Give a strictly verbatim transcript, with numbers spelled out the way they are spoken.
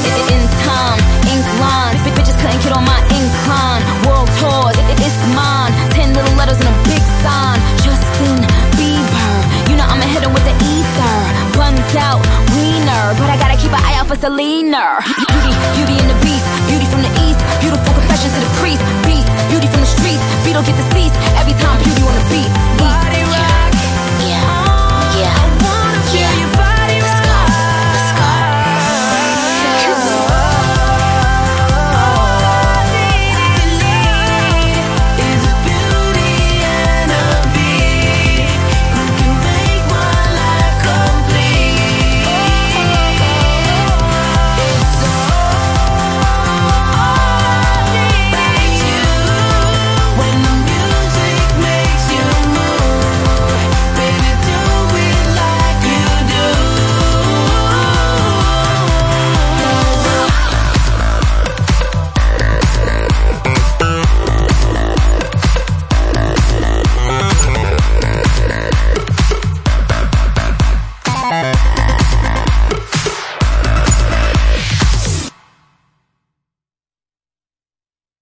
In time, ink lines, bitches couldn't get on my incline. World tours, it's mine. Ten little letters and a big sign. Justin Bieber, you know I'ma hit him with the ether. Buns out, wiener, but I gotta keep an eye out for Selena. Beauty, beauty in the beast, beauty from the east. Beautiful confessions to the priest. Beat, beauty from the streets. Beat don't get deceased every time beauty on the beat.